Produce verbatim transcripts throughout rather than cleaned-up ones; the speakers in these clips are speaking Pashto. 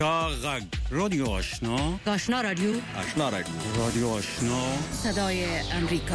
غږ رادیو آشنا آشنا رادیو آشنا رادیو رادیو آشنا صدای امریکا.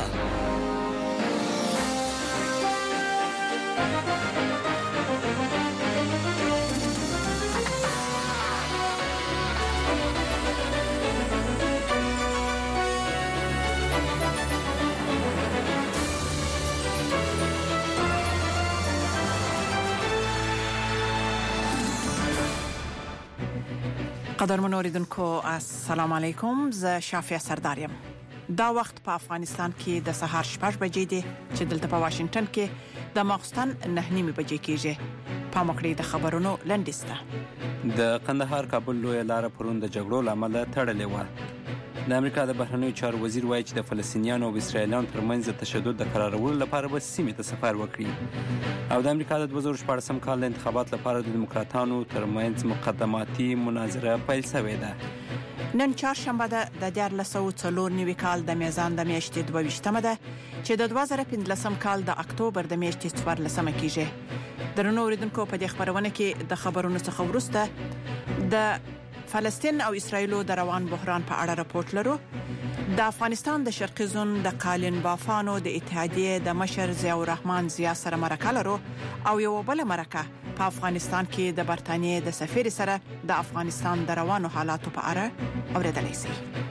قدرمن اوریدونکو السلام علیکم، زه شافیه سردارم. دا وخت په افغانستان کې د سهار شپږ بجې دي چې دلته په واشنگټن کې د ماخستن نه نیمه بجې کېږي. په مکړې د خبرونو لنډیسته. د قندهار کابل لوی لار پرون د جګړو لامل تړلې و. د امریکا د بهرنیو چارو وزیر وایي چې د فلسطینیانو او اسرایلیانو ترمنځ د تشدد د قرارولو لپاره به سیمې ته سفر وکړي. او د امریکا د دوه زره شپږم کال د انتخاباتو لپاره د دیموکراتانو ترمنځ مقدماتي مناظره پیل شوې ده. نن چهارشنبه ده د دیارلس سوه څلور نوي کال د میزان د میاشتې دوه ویشتمه ده چې د دوه زره پنځلسم کال د اکتوبر د میاشتې څوارلسمه کېږي. درنو اوریدونکو، په دې خبرونه کې د خبرونو څخه وروسته د فلسطین او اسرایل د روان بحران په اړه راپورټ لرو. د افغانستان د شرقي زون د قالین بافانو د اتحادیې د مشر ضیاء الرحمن ضیاء سره مرکه لرو او یو بل مرکه په افغانستان کې د برتانیې د سفیر سره د افغانستان د روانو حالاتو په اړه اوریدلای شئ.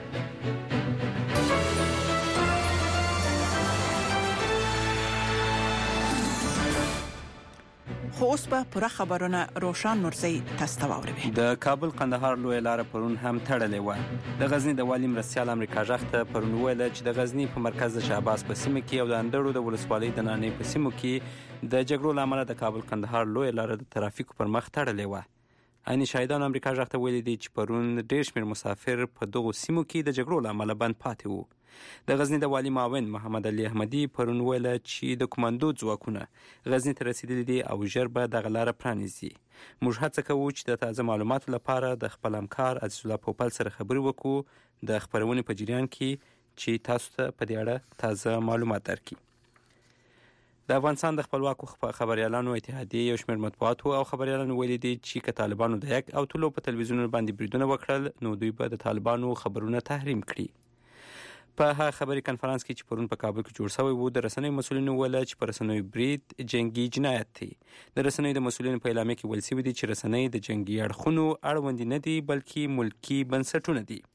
خو اوس به پوره خبرونه روشن نورزی تاسو ته واوروي. د کابل قندهار لوی لار پرون هم تړلې و. د غزنی د والی مرسیال امریکا ژغته پرون ویل چې د غزنی په مرکز شهباز په سیمه کې او د اندړو د ولسوالۍ د نانې په سیمو کې د جګړو لامل د کابل قندهار لوی لار د ترافیکو پر مخ تړلې و. عین شاهدان امریکا ژغته ویلي دي چې پرون ډېر شمېر مسافر په دغو سیمو کې د جګړو لامل بند پاتې وو. د غزنی د والی معاون محمد علي احمدي پرون ویل چې د کمانډو ځواکونه غزنی ته رسیدلي دي او ژر به دغه لاره پرانیزي. موږ هڅه کوو چې د تازه معلوماتو لپاره د خپل همکار عزیز الله پوپل سره خبرې وکړو د خبرونې په جریان کې چې تاسو ته په دې اړه تازه معلومات درکړي. د افغانستان د خپلواکو خبريالانو اتحادیې یو شمېر مطبوعاتو او خبريالانو ویلي دي چې که طالبانو د یک او طلوع په تلویزیونونو باندې بریدونه وکړل نو دوی به د طالبانو خبرونه تحریم کړي. په هغه خبري کنفرانس کې چې پرون په کابل کې جوړ شوی و، د رسنیو مسؤلینو ویل چې په رسنیو برید جنگي جنایت دی. د رسنیو د مسؤلینو په اعلامیه کې ویل شوی دی چې رسنۍ د جنگي اړخونو اړوند نه دي بلکې ملکی بنسټونه دي.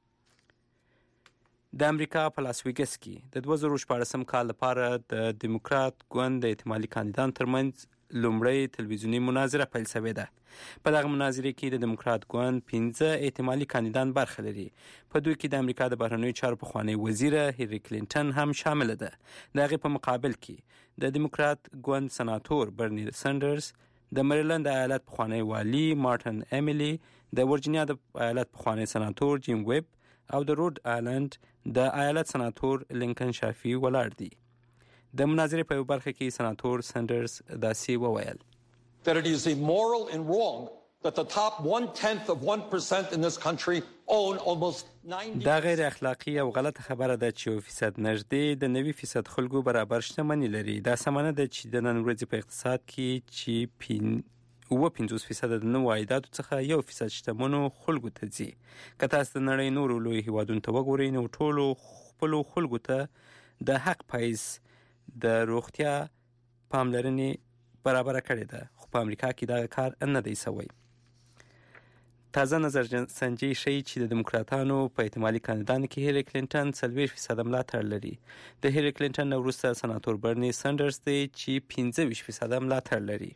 د امریکا په لاس ویګس کې د دوه زره شپږم کال لپاره د دیموکرات ګوند د احتمالي کاندیدانو ترمنځ لومړی تلویزیونی مناظره پیل شوې ده. په دغه مناظره کې د دیموکرات ګوند پنځه احتمالي کاندیدان برخه لري. په دوی کې د امریکا د بهرنیو چارو پخوانۍ وزیره هیلری کلینټن هم شامله ده. د هغې په مقابل کې د دیموکرات ګوند سناتور برني سندرز، د مریلند ایالت پخوانی والی مارټن امیلی، د ورجینیا د ایالت پخوانی سناتور جیم ویب او د روډ آیلند د ایالت سناتور لینکن شافی ولاړ دي. د مناظرې په یو برخه کې سناتور سندرز داسې وویل: that it is immoral and wrong that the top one tenth of one percent in this country own almost ninety. دا غیر اخلاقی او غلطه خبره ده چې یو فیصد نږدې د نوي فیصد خلکو برابر شتمني لري. دا سمانه ده چې د نن ورځې په اقتصاد کې چې پین اوه پنځوس فیصد د نوو عایداتو څخه یو فیصد شتمنو خلکو ته ځي. که تاسو د نړۍ نورو لوی هیوادونو ته وګورئ نو ټولو خپلو خلکو ته د حق پایز د روغتیا پاملرنې برابر کړې ده، خو په امریکا کې دا کار نه دی شوی. تازه نظر سنجي ښیي چې د دیموکراتانو په احتمالي کاندیدانو کې هیلری کلینټن څلوېښت فیصده ملاتړ لري. د هیلری کلینټن نه وروسته سناتور برني سندرز دی چې پنځه ویشت فیصده ملاتړ لري.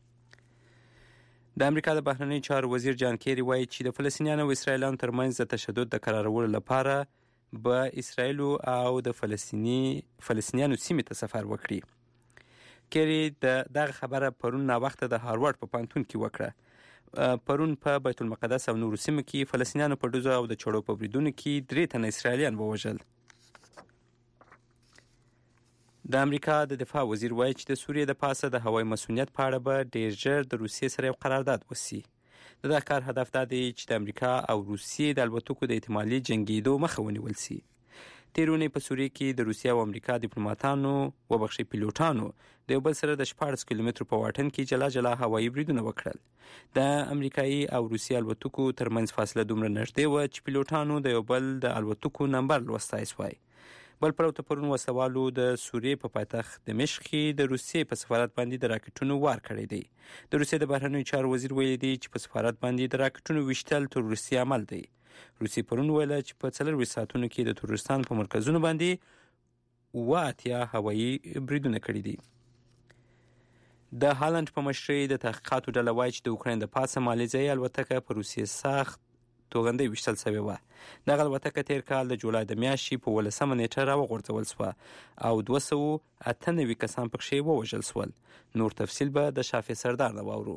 د امریکا د بهرنیو چارو وزیر جان کیری وایي چې د فلسطینیانو او اسرایلیانو ترمنځ د تشدد د قرارولو لپاره به اسرایل او د فلسطینی فلسطینیانو سیمې ته سفر وکړي. کیری د دغه خبره پرون ناوخته د هاروارد په پوهنتون کې وکړه. پرون په بیت المقدس او نورو سیمو کې فلسطینیانو په ډزو او د چړو په بریدونو کې درې تنه اسرایلیان ووژل. د امریکا د دفاع وزیر وایي چې د سوریې د پاسه د هوایي مسؤلیت په اړه به ډېر ژر د روسیې سره یو قرارداد وشي. د دغه کار هدف دا دی چې د امریکا او روسیې د الوتکو د احتمالي جنګېدو مخه ونیول شي. تیرونی په سوریه کې د روسیې او امریکا ډیپلوماټانو وبخښي پیلوټانو د یو بل سره د شپاړس کیلومترو په واټن کې جلا جلا هوایي بریدونه وکړل. د امریکایي او روسي الوتکو ترمنځ فاصله دومره نږدې وه چې پیلوټانو د یو بل د الوتکو نمبر لوستی سوی. بل پلو ته پرون وسلوالو د سوریې په پایتخت دمشق کې د روسیې په سفارت باندې د راکټونو وار کړی دی. د روسیې د بهرنیو چارو وزیر ویلي دی چې په سفارت باندې د راکټونو ویشتل تروریستي عمل دی. روسیې پرون ویله چې په څلرویشت ساعتونو کې د تروریستانو په مرکزونو باندې اوه اتیا هوایي بریدونه کړي دي. د هالند په مشرۍ د تحقیقاتو ډله وایي چې د اوکراین د پاسه مالیزیایي الوتکه په روسیې ساخت توغندۍ ویشتل سوې وه. دغه الوتکه تېر کال د جولای د میاشتې په ولسمه نیټه راوغورځول سوه او دوه سوه اته نوي کسان پکښې ووژل سول. نور تفصیل به د شافع سردار نه واورو.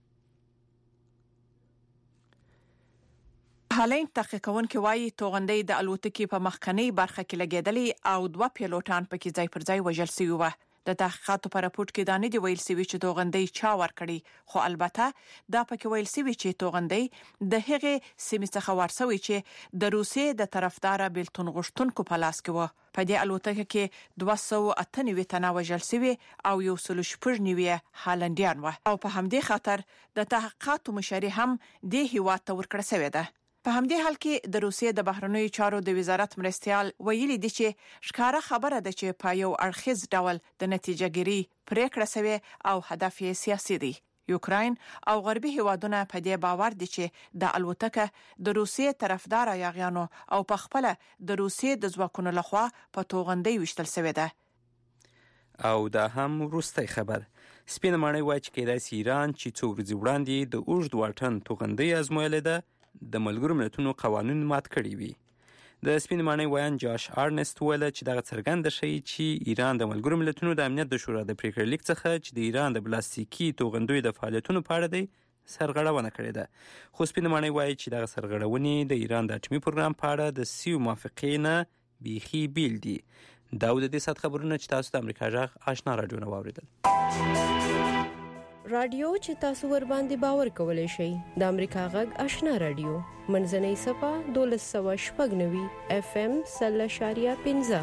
هالند تحقیق کوونکي وایي توغندۍ د الوتکې په مخکنۍ برخه کې لګېدلې او دوه پیلوټان پکې ځای پر ځای وژل سوي وه. د تحقیقاتو په راپورټ کې دا نه دی ویل سوي چې توغندۍ چا ورکړي، خو البته دا پکې ویل سوي چې توغندۍ د هغې سیمې څخه ورسوي چې د روسیې د طرفدار بیلتون غوښتونکو په لاس کې وه. په دې الوتکه کې دوه سوه اته نوي تنه وژل سوي او یو سل شپږ نوي هالندیان وه او په همدې خاطر د تحقیقاتو مشري هم دې هیواد ته ورکړه سوې ده. په همدې حال کې د روسیې د بهرنیو چارو د وزارت مرستیال ویلي دي چې ښکاره خبره ده چې په یو اړخیز ډول د نتیجه ګیري پریکړه سوې او هدف یې سیاسي دی. یوکراین او غربي هیوادونه په دې باور دي چې د الوتکه د روسیې طرفدار یاغیانو او په خپل د روسیې د ځواکونو لخوا په توغندۍ وشتل سوې ده. او دا هم وروستی خبر. سپینه ماڼۍ وایي چې کېدای سي ایران چې څو ورځې وړاندې د اوږد واټن توغندۍ ازمویلې ده د ملګرو ملتونو قوانین مات کړي وي. د سپین ماڼۍ ویان جاش آرنست ویل چې دغه څرګنده شي چې ایران د ملګرو ملتونو د امنیت د شورا د پریکړې لیک څخه چې د ایران د پلاستیکي توغندیو د فعالیتونو په اړه دی سرغړونه کړې ده. خو سپین ماڼۍ وایي چې دغه سرغړونې د ایران د اټومي پروګرام په اړه د سیو موافقې نه بیخي بیل دي. دا د دې سات خبرونه چې تاسو د امریکا غږ آشنا رادیو نه واوریدل. رادیو چې تاسو ور باندې باور کولای شئ د امریکا غږ آشنا رادیو منځنۍ صفه دولس سوه شپږ نوي اف ام سل اشاریه پنځه.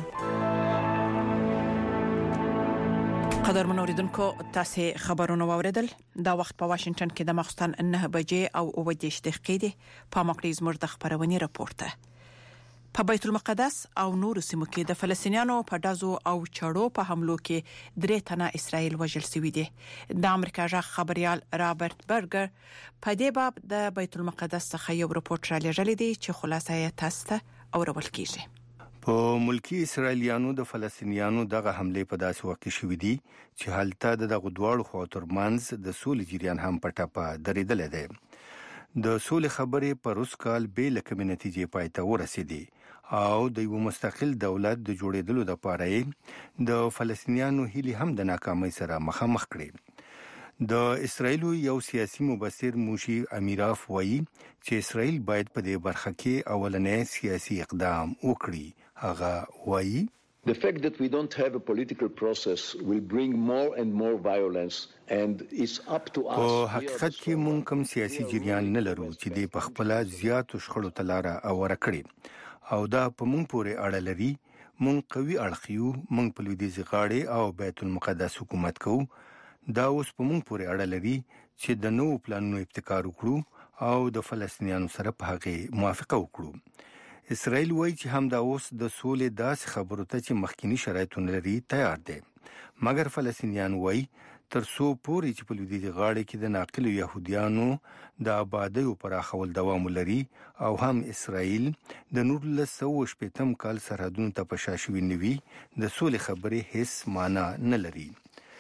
قدرمن اوریدونکو تاسو خبرونه واوریدل. دا وخت په واشنگټن کې د مخستان نه بجې او اوه دېرش دقیقې دي. په مقریز مرد خبرونه راپورته. په بیت المقدس او نور سیمو کې د فلسطینیانو په دازو او چړو په حملو کې درې تنه اسرائیل وژل شوي دي. د امریکا ژغ خبريال رابرت برګر په دې باب د بیت المقدس څخه یو راپورټ را لېږلی دی چې خلاصه یې تاسو ته اورول کیږي. په ملکی اسرائیلیانو د فلسطینیانو دغه حمله په داسې وخت کې شوې دي چې هلته د دغه دواړو خواو ترمنځ د سولې جریان هم په ټاپه درېدل دي. د سولې خبرې په روس کال به لکه نتیجې پای ته ورسېدي او د یو مستقل دولت د جوړېدلو لپاره د فلسطینیانو هیلي هم د ناکامۍ سره مخامخ کړي. د اسرائیل یو سیاسي مبصر موشي امیراف وایي چې اسرائیل باید په دې برخه کې اولنې سیاسي اقدام وکړي. هغه وایي The fact that we don't have a political process will bring more and more violence and it's up to us. په حقیقت کې مونږ کوم سیاسي جریان نه لرو چې د پخپله زیاتو شخړو ته لاره اوره کړي او دا په مونږ پورې اړه لري. مونږ قوي اړخ یو، مونږ په لویدیځ غاړې او بیت المقدس حکومت کوو. دا اوس په مونږ پورې اړه لري چې د نوو پلانونو ابتکار وکړو او د فلسطینیانو سره په هغه موافقه وکړو. اسرائیل وایي چې هم دا اوس د سولې داسې خبرو ته چې مخکینی شرایطونه لري تیار دي، مګر فلسطینیان وایي تر څو پورې چې په لویدیځ غاړه کې د ناقلو يهوديانو د آبادیو پراخول دوام لري او هم اسرائیل د نولس سوه شپږم کال سرحدونو ته پشاشوي نوي د سولې خبرې هیڅ معنی نه لري.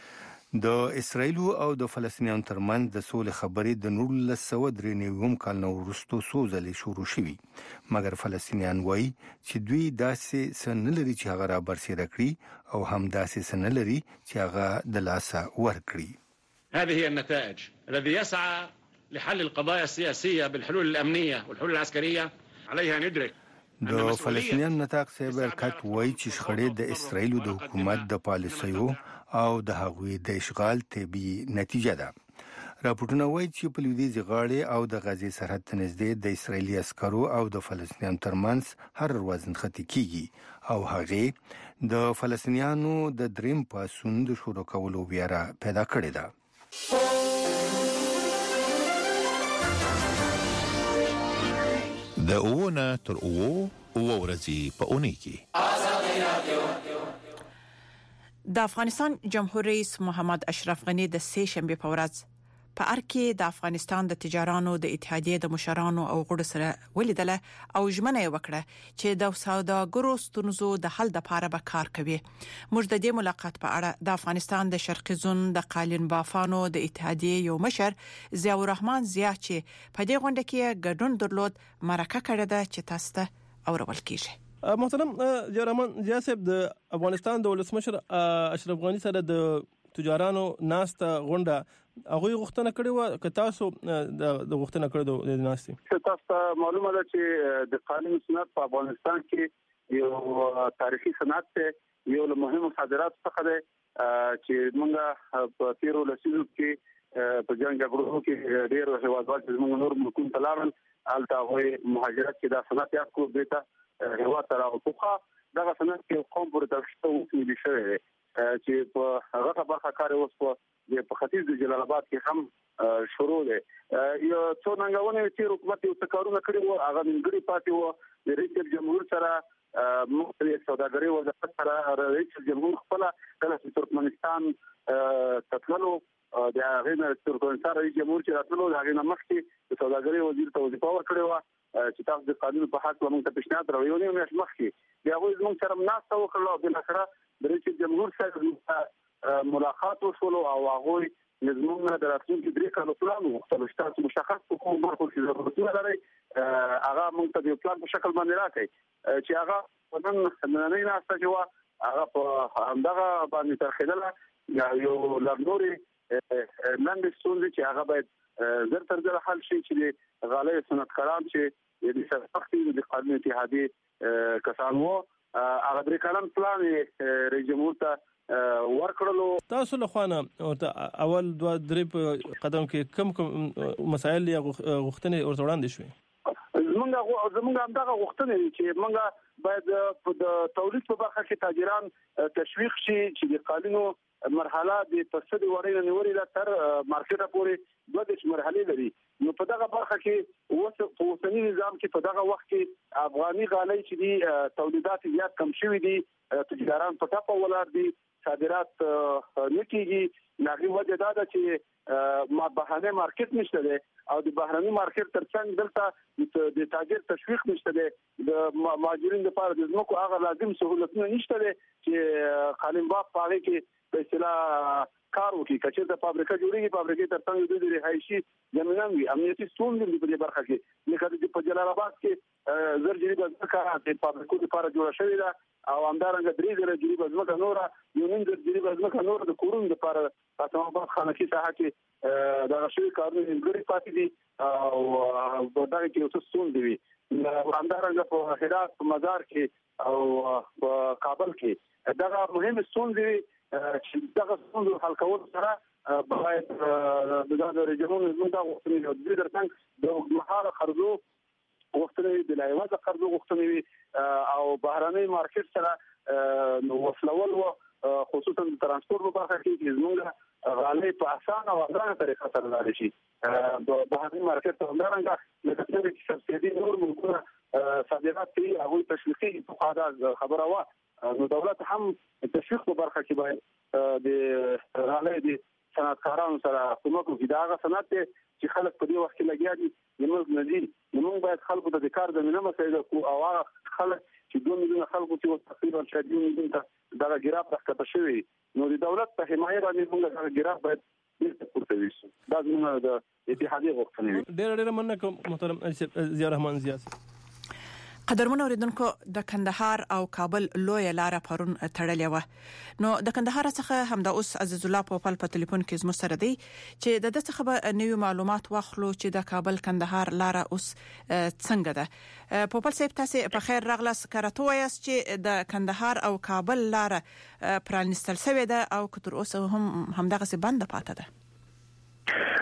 د اسرائیل او د فلسطینیانو ترمنځ د سولې خبرې د نولس سوه درې نوي کال نو وروسته څو ځلې شروع شوې، مګر فلسطینیان وایي چې دوی داسې څه نه لري چې هغه را برسېره کړي او هم داسې څه نه لري چې هغه د لاسه ورکړي. هذه هي النتائج الذي يسعى لحل القضايا السياسية بالحلول الأمنية والحلول العسكرية عليها ندرك د فلسطینیان نطاق صاحب الکات وایي چې شخړې د اسرائیل د حکومت د پالیسیو او د هغوی د اشغال طبي نتیجه ده. راپورټونه وایي چې په لویدیځ غاړې او د غزې سرحد ته نږدې د اسرایلي عسکرو او د فلسطینیانو ترمنځ هر ورځ نښتې کیږي او هغې د فلسطینیانو د دریم پاڅون د شروع کولو ویره پیدا کړې ده. د اوونه تر اوو اوو ورځې په اونۍ کې د افغانستان جمهور رئیس محمد اشرف غنی د سه شنبه په ورځ په ارکه د افغانستان د تجارانو د اتحادیې د مشرانو او غړو سره ولیدله او ژمنه وکړه چې د سوداګرو ستونزو د حل لپاره به کار کوي. موږ د دې ملاقات په اړه د افغانستان د شرقي زون د قالین بافانو د اتحادیې یو مشر ضیاء الرحمن ضیاء چې په دې غونډه کې ګډون درلود مرکه کړې ده چې تاسو ته اورول کیږي. محترم ضیاء الرحمن ضیاء صاحب د افغانستان د ولسمشر اشرف غنی سره د تجارانو ناسته غونډه هغه غوښتنه کړې و که تاسو د غوښتنه کړې د ناستي تاسو معلومه ده چې د قانون صنعت په افغانستان کې یو تاریخي صنعت ته یو له مهمو صادرات څخه ده چې موږ په تیرو لسیزو کې په جنگ جګړو کې ډېر هیوادوال چې موږ نور ملکونو ته لاړل الته هغوی مهاجرت کې د صنعت یاد کو دیتا هیواد ته راوخوخه دغه صنعت کې قوم پر تاسو وسیلې شوی چې په هغه برخه کار اوس په په ختیځ د جلال آباد کې هم شروع ده. یو څو ننګونه چې حکومت یو څه کارونه کړی وو هغه منګړي پاتې وو د رئیس جمهور سره مختلف سوداګري وزارت سره رئیس جمهور خپل کله چې ترکمنستان تطللو د هغه نه ترکمنستان رئیس جمهور چې راتلو هغه نه مخکې د سوداګري وزیر ته وظیفه ورکړې و چې تاسو د قانون په حق موږ ته پیشنهاد راوړو نه مخکې بیا وایي موږ سره مناسبه وکړو بل اخره د رئیس جمهور سره ملاقات وشول او هغه نظمونه د راتلونکي درې کالو پلان مختلف تاسو مشخص کوم برخو کې ضرورتونه لري هغه موږ ته د پلان په شکل باندې راکړي چې هغه نن نن نه استجوا هغه په همدغه باندې ترخیدله یو لارنوري لاندې ستونزې چې هغه باید زر تر زر حل شي چې غالي صنعتکاران چې د سرپختي د قانون اتحادیې کسانو هغه درې کلن پلان رئیس جمهور ته ورکړلو. تاسو له خوانه اول دوه درې قدم کې کم کم مسایل یا غوښتنې ورته وړاندې شوې؟ زمونږ زمونږ همدغه غوښتنې چې موږ باید د تولید په برخه کې تاجران تشویق شي چې د قالینو مرحله د تصدي وړاندې نیولې تر مارکیټه پورې دوه د مرحلې لري. نو په دغه برخه کې اوس په اوسنی نظام کې په دغه وخت کې افغاني غالۍ چې دي تولیدات زیات کم شوي دي تجاران په ټاپه ولر دي صادرات نکېږي ناغي وجه دا ده چې ما بهانه مارکیټ نشته ده او د بهرني مارکیټ ترڅنګ دلته د تاجر تشویق نشته ده د مهاجرین لپاره د زموږ هغه لازم سہولتونه نشته ده چې قالین باغ پاره کې په اصطلاح کار وکړي کچې د فابریکه جوړیږي فابریکې ترڅنګ د رهایشي زمینان وي امنیتي ستونزې په دې برخه کې لکه د په جلال آباد کې زرجري بزمکه د فابریکو لپاره جوړه شوې ده او همدارنګه درې زره جری بزمکه نور یو نیم جری بزمکه نور د کورون لپاره تاسو په خانکي ساحه کې د غشي کارونه انګړي پاتې دي او په دغه کې اوس ستونزې وي همدارنګه په هرات په مزار کې او په کابل کې دغه مهم ستونزې چې دغه ستونزې حل کول سره باید د رجمون زموږ غوښتنې د دې ترڅنګ د مهاله خرجو غوښتنې د لایوازه خرجو غوښتنې او بهرني مارکیټ سره وصلول او خصوصا د ترانسپورت په برخه کې زموږ غالۍ په اسانه او ارزانه طریقه سره لاړ شي د بهرني مارکیټ ته همدارنګه لکه څنګه چې سبسایډي نور ملکونه صادرات کوي هغوی تشویقي فقاده خبره وه نو دولت هم تشویق په برخه کې باید د غالۍ د صنعتکارانو سره کومک وکړي دا هغه صنعت دی چې خلک په دې وخت کې لګیا دي زموږ نه دي موږ باید خلکو ته د کار زمینه مسایده کو او هغه خلک چې دوه میلیونه خلکو چې تقریبا شاید یو میلیون ته دغه ګراف راکته شوی نو د دولت په حمایت باندې موږ دغه ګراف باید بیرته پورته وشو دا زموږ د اتحادیې غوښتنې ډېر ډېر مننه کوم محترم ضیاء الرحمن ضیاء. قدرمن اوریدونکو د کندهار او کابل لوی لار پرون تړلې و نو د کندهار څخه هم د اوس عزیز الله پوپل په ټلیفون کې زموږ سره دی چې د دې څخه نوې معلومات واخلو چې د کابل کندهار لار اوس څنګه ده. پوپل صاحب تاسو په خیر راغلاس کارته وایاست چې د کندهار او کابل لار پرانستل شوې ده او کتر اوس هم همدغه څه بنده پاتې ده.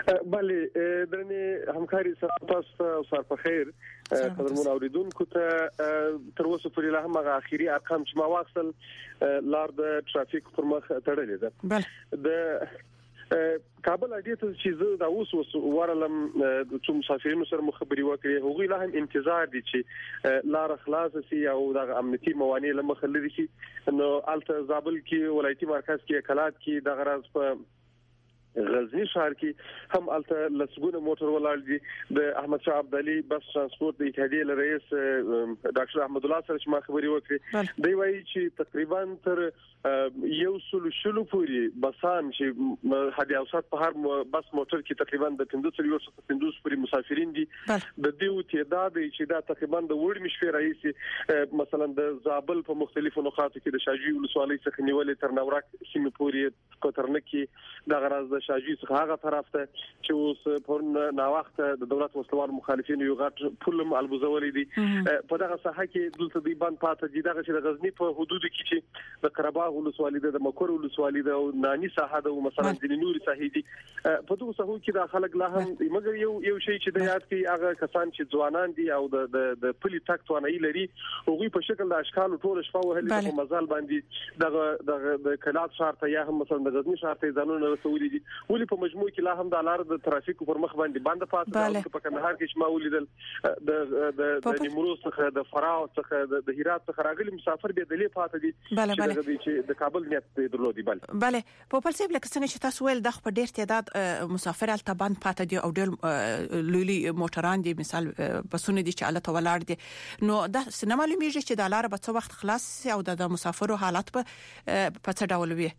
بله درنه همکاري تاسو سره په خیر قدرمن اوریدونکو ته تر اوسه پورې لا هم هغه اخیری ارقام چې ما واخصل لار د ترافیک پر مخ تړلې ده بله د کابل اډې ته چې زه دا اوس اوس ورلم چې مسافرینو سره مخبري وکړي هغوی لا هم انتظار دي چې لار خلاص شي او د امنیتي موانع له مخه لري شي نو الته زابل کې ولایتي مرکز کې کلات کې د غرض په غزنی ښار کې هم الته لسګونه موټر ولاړ دي د احمد شاه عبدالي بس ترانسپورت د اتحادیې رئیس ډاکټر احمد الله سره چې ما خبري وکړې دی وایي چې تقریبا تر یو سل شلو پوری بسان چې هدي اوسط په هر بس موټر کې تقریبا د پنځه سل یو سل پنځوس پوری مسافرین دي د دې تعداد چې دا تقریبا د وړ مشفي رئیس مثلا د زابل په مختلفو نقاطو کې د شاجوی ولسوالۍ څخه نیولې تر نورک سیمه پوری کوترنکی د غرض د شاجوی څخه هغه طرف ته چې اوس په نا وخت د دولت وسلوال مخالفین یو غټ پولم البوزولې دي په دغه ساحه کې دلته دی باندې پاتې دي دغه چې د غزنی په حدود کې چې د قرباغ ولسوالۍ د مکور ولسوالۍ د نانی ساحه د مثلا د نوري ساحې دي په دغه ساحو کې د خلک لا هم مګر یو یو شی چې د یاد کې هغه کسان چې ځوانان دي او د د پلي تک توانایي لري هغه په شکل د اشکال ټول شپه وهلي په مزال باندې دغه د کلات شهر ته یا هم مثلا د غزنی شهر ته ځانونه رسولي دي ولې په مجموع کې لا هم د لار د ترافیک پر مخ باندې باندې پاتې په کندهار کې چې ما ولیدل د د نیمروز څخه د فراو څخه د هرات څخه راغلي مسافر به دلې پاتې دي چې د کابل نیت درلودي بل بله په پل سیب لکه څنګه چې تاسو ول د خپل ډیر تعداد مسافر ال تبان پاتې دي او ډیر لولي موټران دي مثال بسونه دي چې الته ولاړ دي نو دا سینما معلومیږي چې د لار په څو وخت خلاص او د مسافرو حالت په په څه ډول وي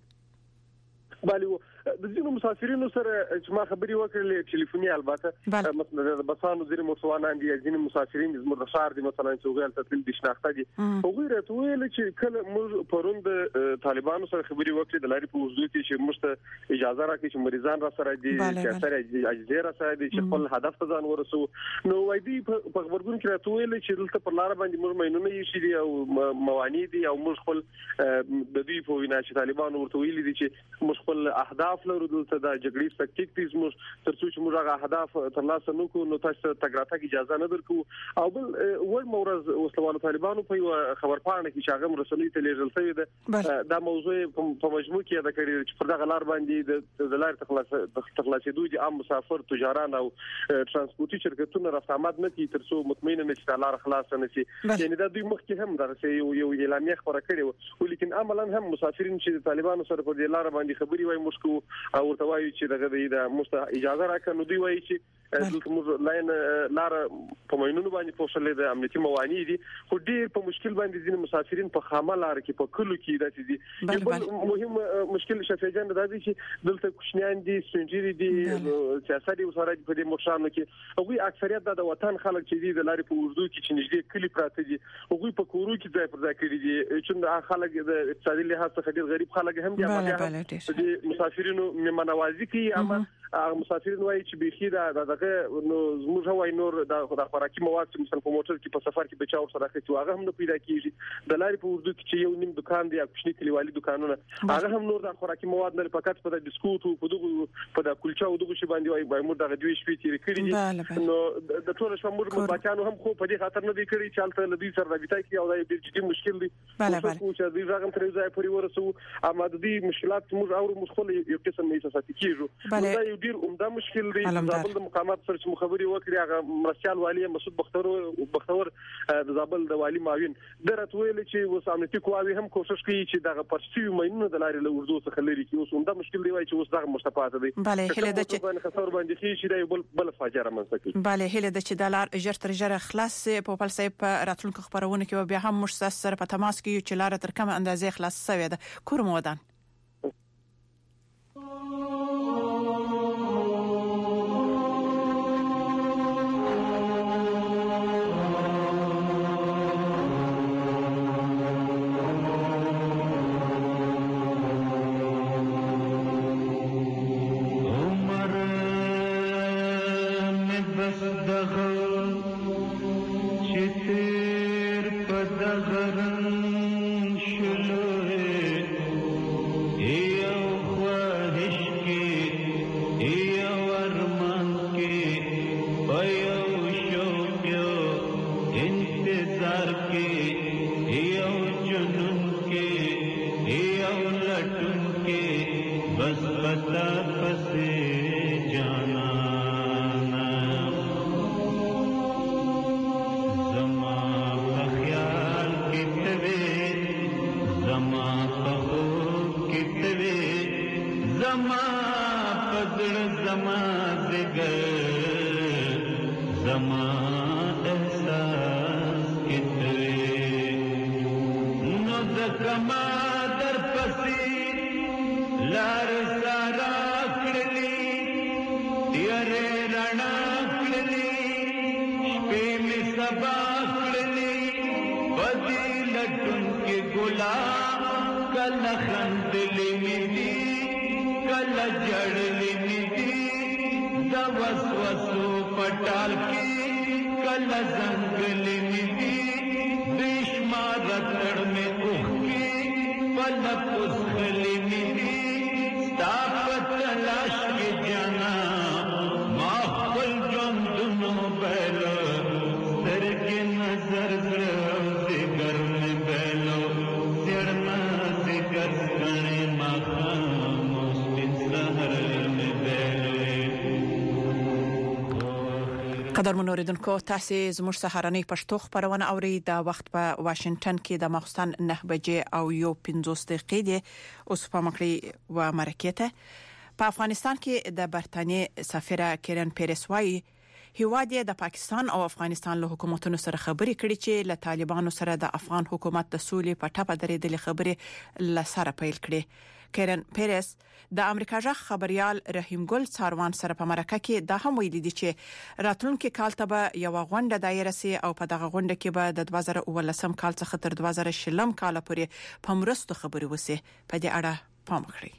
بله د ځینو مسافرینو سره چې ما خبري وکړلې ټلیفوني البته مثلا د بسانو ځینې موټروانان دي ځینې مسافرین زموږ د ښار دي مثلا چې وګړي تل د شناخته دي هغوی راته ویل چې کله موږ پرون د طالبانو سره خبري وکړې د لارې په حدود کې چې موږ ته اجازه راکړي چې مریضان را سره دي چې سره اجازه را سره دي چې خپل هدف ته ځان ورسو نو وای دي په خبرګون کې راته ویل چې دلته پر لار باندې موږ مینونه یې شي او موانع دي او موږ خپل د دې په وینا چې طالبانو ورته ویل دي چې موږ خپل اهداف لرو دلته د جګړې تکتیک دې موږ ترڅو چې موږ هغه اهداف ترلاسه نکو نو تاسو تګ راتګ اجازه نه درکو او بل ول مورز وسلوالو طالبانو په یو خبر پاڼه کې چې هغه مرسلې ته لیږل شوی ده دا موضوع په مجموع کې د کړي چې پر دغه لار باندې د لار تخلاص تخلاصېدو دي عام مسافر تجاران او ترانسپورتي شرکتونه رافامات نه کی ترڅو مطمئن نه چې لار خلاص نه شي یعنی دا دوی مخکې هم درسه یو یو اعلامیه خبره کړې و ولیکن عملاً هم مسافرین چې طالبانو سره په دې لار باندې خبري وای مشکو او ورته وایي چې دغه د مست اجازه راکړه نو دوی وایي چې دلته موږ لاین لار په مینونو باندې پوښلې د امنیتي موانع دي خو ډیر په مشکل باندې ځینې مسافرین په خامه لار کې په کلو کې داسې دي بل مهم مشکل شفیجان د دې چې دلته کوشنیان دي سنجری دي سیاسي وساره په دې مرشانو کې هغوی اکثریت د وطن خلک چې دي د لارې په اردو کې چې نږدې کلی پراته دي هغوی په کورو کې ځای پر ځای کړي دي چې خلک د اقتصادي لحاظ څخه ډیر غریب خلک هم دي هغه د مسافرینو ممنوازي کوي اما مسافرین وایي چې بيخي دا دغه نو زموږ هوای نور د خوراکي مواد چې مثلا په موټر کې په سفر کې بچاو سره راځي هغه هم نه پیدا کیږي د لارې په اردو کې چې یو نیم دکان دی کوچنی کلیوالي دکانونه هغه هم نور د خوراکي مواد نه فقط په بسکوټ او په دغه په د کلچا او دغه شی باندې وایي به موږ دغه دوی شپې تیر کړی نو د ټول شپه موږ بچانو هم خو په دې خاطر نه دی کړی چې الته لدی سره رابطه کوي او دا ډېر جدي مشکل دی خو چې دوی راغم تر ځای پورې ورسو اما د دې مشکلات موږ او مخول یو قسم نه احساساتي کیږي دا یو ډیر عمده مشکل دی زابل د مقامات سره چې مخابري وکړي هغه مرسیال والی مسعود بختور بختور د زابل د والی معاون درته ویل چې اوس امنیتي قواوی هم کوشش کوي چې دغه پرسي مینونه د لارې له اردو څخه لري کې اوس عمده مشکل دی وای چې اوس دغه مستفاده دی بله هله د چې خسر باندې خي شي دی بل بل فاجعه منځ کوي بله هله د چې د لار اجر تر جره خلاص په خپل سیب راتلونکو خبرونه کې بیا هم مشتس سره په تماس کې چې لار تر کومه اندازې خلاص شوی ده کور مودان Eo khwahish ke eo arman इंतजार के यो जुनून के यो लटून के बस बता पसे जाना जमा ख्याल कितवे जमा पहो कितवे जमा पदड़ जमा जिगर जमा एहसास कितवे नो जकमा दर पसी लार सारा कड़ली तियरे रणा कड़ली शपे में सबा कड़ली बदी लटुन के गुलाम कल खंदली मिदी कल जड़ली मिदी दवस वसु पटाल की कल जंगली मिदी भीष्मा रतड़ में उखी पलक उसखली मिदी तापत लाश के जाना माहौल जोन दुनो बैलो सर के नजर से घर में बैलो सिरना से कर कणे माखा मुस्तिन सहर में बैलो قدر منوریدونکو تاسو زموږ سهارنۍ پښتو خبرونه اوري دا وخت په واشنگټن کې د ماخستان نه بجې او یو پنځوس دقیقې دي اوس په مکړی و مرکته په افغانستان کې د برتانیې سفیره کیرن پیرس وايي هیواد د پاکستان او افغانستان له حکومتونو سره خبرې کړي چې له طالبانو سره د افغان حکومت د سولې په ټاپه درېدلې خبرې لسره پیل کړي. کیرن پیرس د امریکا ژغ خبريال رحیم ګل څاروان سره په مرکه کې دا هم ویلي دي چې راتلونکي کال ته به یو غونډه دایره سي او په دغه غونډه کې به د دوه زره اوولسم کال څخه تر دوه زره شلم کال پورې په مرستو خبري وسی. په دې اړه پام وکړئ.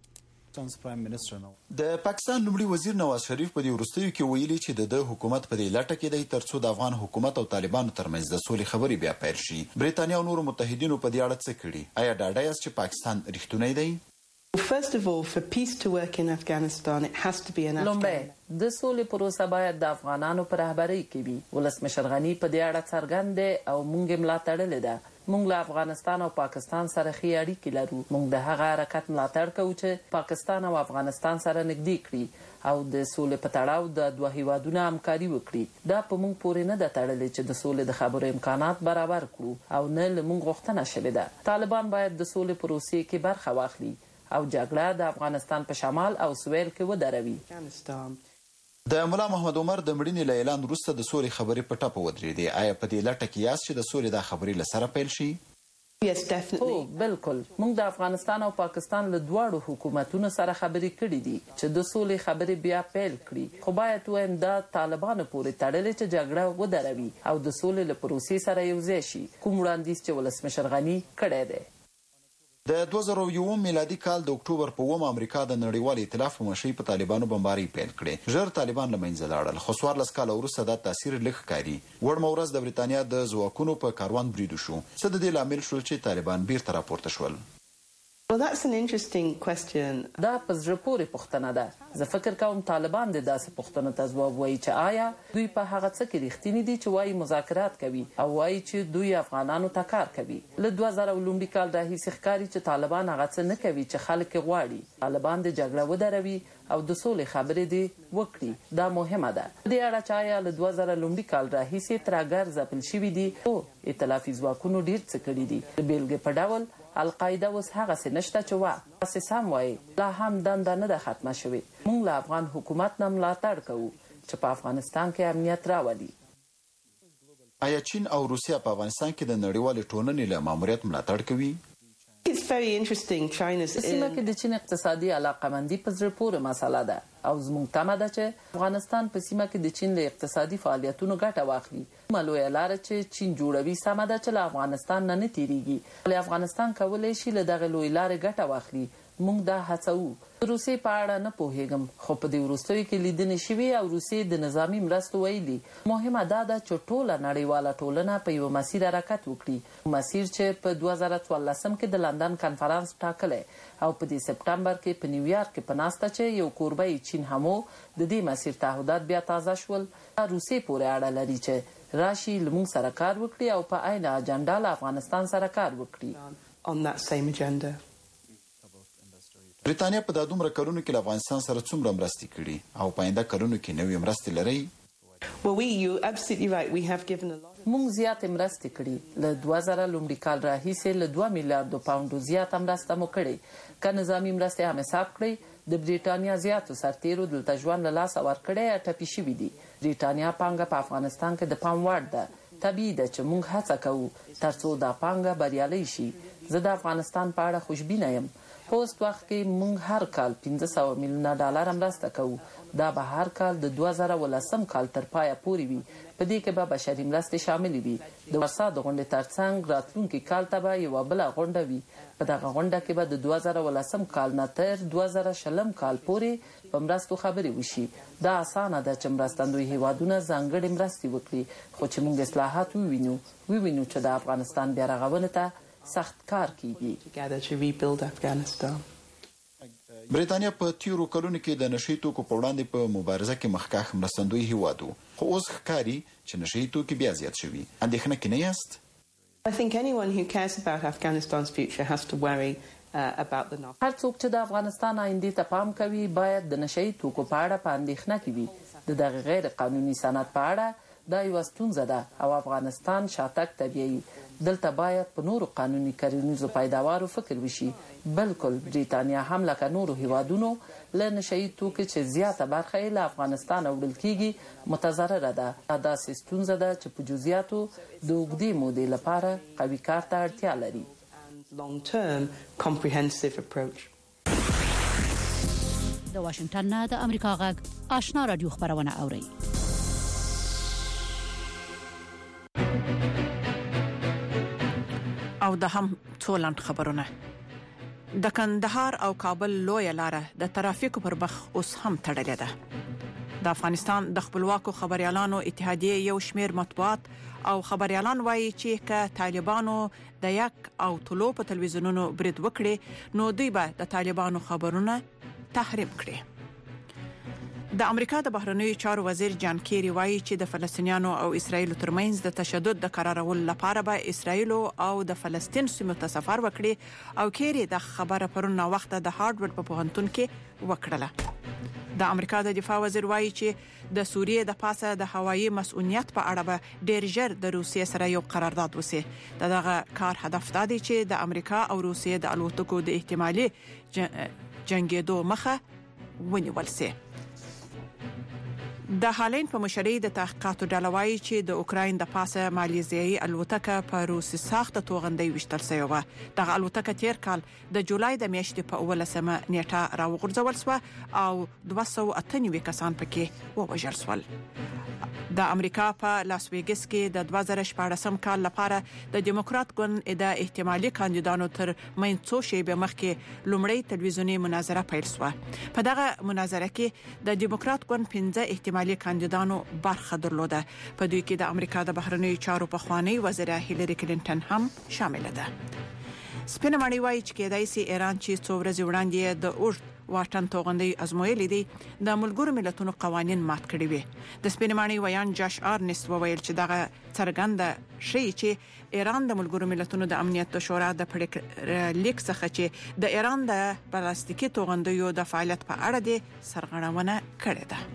د پاکستان لومړي وزیر نواز شریف په دې وروستیو کې ویلي چې د حکومت په دې لټه کې د ترڅو د افغان حکومت او طالبانو ترمنځ د سولې خبري بیا پیل شي. بریتانیا او نورو متحدینو په دې اړه څه کړي؟ آیا ډاډه یاست چې پاکستان رښتونی دی؟ First of all, for peace to work in Afghanistan, it has to be an Afghan. د سولې پروسه باید د افغانانو پر رهبرۍ کې وي. ولسمشر غنی په دې اړه څرګند دی او مونږ ملاتړ لیدا. مونږ له افغانستان او پاکستان سره ښې اړیکې لرو. مونږ د هغه حرکت ملاتړ کوو چې پاکستان او افغانستان سره نږدې کړي او د سولې په تړاو د دوه هیوادونو همکاري وکړي. دا په مونږ پورې نه د تړلې چې د سولې د خبرو امکانات برابر کړو او نه له مونږ غوښتنه شوې ده. طالبان باید د سولې پروسې کې برخه واخلي او جګړه د افغانستان په شمال او سویل کې ودروي. د مولا محمد عمر د مړینې له اعلان وروسته د سولې خبرې په ټاپه ودرېدې. آیا په دې لټه کې یاست چې د سولې د خبرې له سره پیل شي؟ Yes, definitely. او بالکل موږ د افغانستان او پاکستان له دواړو حکومتونو سره خبرې کړې دي چې د سولې خبرې بیا پیل کړي. خو باید وایم دا طالبانو پورې تړلې چې جګړه ودروي او د سولې له پروسې سره یوځای شي. کوم وړاندیز چې ولسمشر غنی کړی دی. د دوه زره یو میلادي کال د اکتوبر په اووم امریکا د نړیوال ائتلاف په مشرۍ په طالبانو بمباري پیل کړې. ژر طالبان له منځه لاړل. خو څوارلس کاله وروسته دا تاثیر لږ ښکاري. وړمه ورځ د بریتانیا د ځواکونو په کاروان بریدو شو. څه د دې لامل شول چې طالبان بیرته راپورته شول؟ Well, that's an interesting question. دا په زړه پورې پوښتنه ده. زه فکر کوم طالبان د داسې پوښتنو ته ځواب وایي چې آیا دوی په هغه څه کې رښتینی دي چې وایي مذاکرات کوي او وایي چې دوی افغانانو ته کار کوي. له دوه زره لومړي کال راهیسې ښکاري چې طالبان هغه څه نه کوي چې خلک یې غواړي. طالبان د جګړه ودروي او د سولې خبرې دې وکړي. دا مهمه ده. دې اړه چې آیا له دوه زره لومړي کال راهیسې ترهګر ځپل شوي دي او ائتلافي ځواکونو ډېر څه کړي دي. د بیلګې په ډول القاعده اوس هغه څه نشته چې وا تاسو سم وایي. لا هم دنده نه ده ختمه شوې. موږ له افغان حکومت نه ملاتړ کوو چې په افغانستان کې امنیت راولي. آیا چین او روسیا په افغانستان کې د نړیوالې ټولنې له ماموریت ملاتړ کوي؟ It's very interesting. China's سیمه کې د چین اقتصادي علاقمندي په زړه پورې مسله ده او زموږ تمه ده چې افغانستان په سیمه کې د چین له اقتصادي فعالیتونو ګټه واخلي. ملوه لاره چې چین جوړوي سمه ده چې له افغانستان نه نه تیریږي. ولې افغانستان کولی شي له دغه لوی لارې ګټه واخلي. موږ دا هڅو. روسي په اړه نه پوهیږم خو په دې وروستیو کې لیدنې شوي او روسي د نظامی مرستو ویلي. مهمه دا ده چې ټوله نړیواله ټولنه په یو مسیر حرکت وکړي. مسیر چې په دوه زره څوارلسم کې د لندن کنفرانس ټاکلی او په دې سپټمبر کې په نیویارک کې په ناسته چې یو کوربه چین همو د دې مسیر تعهدات بیا تازه شول. روسي پورې اړه لري چې راشي لمون سره کار وکړي او په عین اجنډا له افغانستان سره کار وکړي on that same agenda. برېټانیا په د دومره کلونو کې له افغانستان سره څومره مرستې کړي او په آینده کلونو کې نوې مرستې لري؟ Well, we, you're absolutely right. We have given a lot. مونږ زیات مرستې کړي له دوه زره لومړي کال راهیسې له دوه میلیارډ پاونډو زیات مرسته مو کړې که نظامي مرستې هم حساب کړئ د برېټانیا زیاتو سرتیرو دلته ژوند له لاسه ورکړی ټپي شوي دي. برېټانیا پانګه په افغانستان کې د پام وړ ده. طبیعي ده چې مونږ هڅه کوو ترڅو دا پانګه بریالۍ شي. زه د افغانستان په اړه خوشبینه یم. په اوس وخت کې مونږ هر کال پنځه سوه میلیونه ډالر مرسته کوو. دا به هر کال د دوه زره ولسم کال تر پایه پورې وي. په دې کې به بشري مرستې شاملې وي. د ورسا د غونډې ترڅنګ راتلونکي کال ته به یوه بله غونډه وي. په دغه غونډه کې به د دوه زره ولسم کال نه تر دوه زره شلم کال پورې په مرستو خبرې وشي. دا اسانه ده چې مرستندوی هیوادونه ځانګړې مرستې وکړي، خو چې موږ اصلاحات ووینو ووینو چې د افغانستان بیا رغونې ته سخت کار کیږي. برېټانیا په تیرو کلونو کې د نشي توکو په وړاندې په مبارزه کې مخکښ مرستندوی هیواد و، خو اوس ښکاري چې نشي توکي بیا زیات شوي. اندېښنه کې نه یاست؟ I think anyone who cares about Afghanistan's future has to worry uh, about the هر څوک چې د افغانستان آینده ته پام کوي باید د نشي توکو په اړه په اندېښنه کې وي. د دغه غیر قانوني صنعت په اړه دا یوه ستونزه ده او افغانستان شاتګ طبیعي. دلته باید په نورو قانوني کرنیزو پیداوارو فکر وشي. بلکل برېټانیا هم لکه نورو هیوادونو له نشهیي توکو چې زیاته برخه یې له افغانستان وړل کیږي متضرره ده. دا داسې ستونزه ده چې په جزئیاتو د اوږدې مودې لپاره قوي کار ته اړتیا لري. د واشنگټن نه د امریکا غږ آشنا رادیو خبرونه اوري. او د هم څولند خبرونه. د کندهار او کابل لوی لاره د ترافیکو پر مخ اوس هم تړلې ده. د افغانستان د خپلواکو خبريالانو اتحادیه یو شمیر مطبوعات او خبريالان وایي چې که طالبانو د یک او طلوع په تلویزیونونو برید وکړي نو دوی به د طالبانو خبرونه تحریم کړي. د امریکا د بهرنیو چارو وزیر جان کیری وایي چې د فلسطینیانو او اسرایل ترمنځ د تشدد د قرارولو لپاره به اسرایل او د فلسطین سیمو ته سفر وکړي او کیری د خبره پرون وخت د هارډورډ په پوهنتون کې وکړه. د امریکا د دفاع وزیر وایي چې د سوریې د پاسه د هوایي مسؤلیت په اړه به ډیر ژر د روسیې سره یو قرارداد وسی. دغه کار هدف دا دی چې د امریکا او روسیې د الوتکو د احتمالي جنگیدو مخه ونیول شي. د هالند په مشرۍ د تحقیقاتو ډله وایي چې د اوکراین د پاسه مالیزیایي الوتکه په روسي ساخته توغندۍ وشتل شوې و. دغه الوتکه تیر کال د جولای د میاشتې په اولسمه نیټه راوغورځول شو او دوه سوه اته نوي کسان پکې ووژل شول. د امریکا په لاس ویګس کې د دوه زره شپاړسم کال لپاره د دیموکرات ګوند د احتمالي کاندیدانو تر منځ څو شیبې مخکې لومړی تلویزیونی مناظره پیل شوه. په دغه مناظره کې د دیموکرات ګوند پنځه احتمالي کاندیدانو برخه درلوده. په دوی کې د امریکا د بهرنیو چارو پخوانی وزیر هیلری کلینټن هم شامل ده. سپینه ماڼۍ وایي چې کېدای شي ایران چې څو ورځې وړاندې د اوږد واټن توغندۍ ازمویلې دي د ملګرو ملتونو قوانين مات کړي وي. د سپینه ماڼۍ ویان جاش آرنست وویل چې دغه څرګنده شي چې ایران د ملګرو ملتونو د امنیت شورا د پړک لیک څخه چې د ایران د پلاستیکي توغندیو د فعالیت په اړه د سرغړونه کړې ده.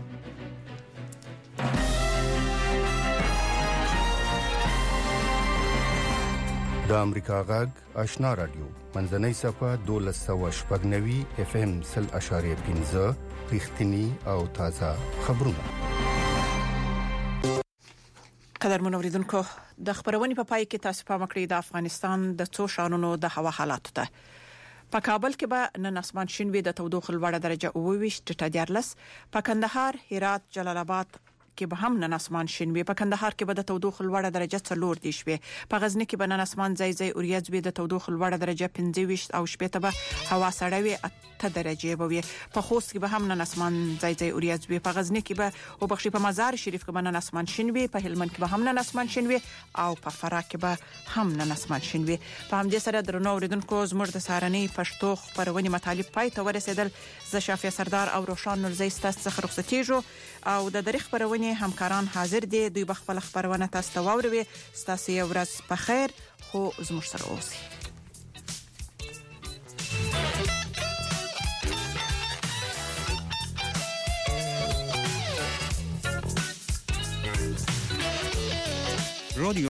د امریکا غږ آشنا رادیو منځنۍ صفه دولس سوه شپږ نوي اف ام سل اشاریه پنځه رښتینی او تازه خبرونه. قدر منوریدونکو د خبرونې په پای کې تاسو پام کړئ د افغانستان د څو شانونو د هوا حالات ته. په کابل کې به نن اسمان شین وي، د تودوخه لوړه درجه اوه ویشت ټټه دیارلس. په کندهار، هرات، جلال آباد کې به هم نن اسمان شین وي. په کندهار کې به د تودوخه لوړه درجه څلور دیش وي. په غزنی کې به نن اسمان ځای ځای اوریځ وي، د تودوخه لوړه درجه پنځه ویشت او شپږ ته به هوا سړه وي اته درجه به وي. په خوست کې به هم نن اسمان ځای ځای اوریځ وي. په غزنی کې به او بخشي په مزار شریف کې به نن اسمان شین وي. په هلمند کې به هم نن اسمان شین وي او په فراه کې به هم نن اسمان شین وي. په همدې سره درنو اوریدونکو زموږ د سارنۍ پښتو خبرونه مطالب پای ته ورسېدل. زه شافیا سردار او روشان نورزی ستاسو څخه رخصتېږم او د دریخ خبرونه خبرونه همکاران حاضر دي دوی بخپل خبرونه تاسو ته واوروي ستاسو یو ورځ په خیر خو زموږ سره اوسئ. رادیو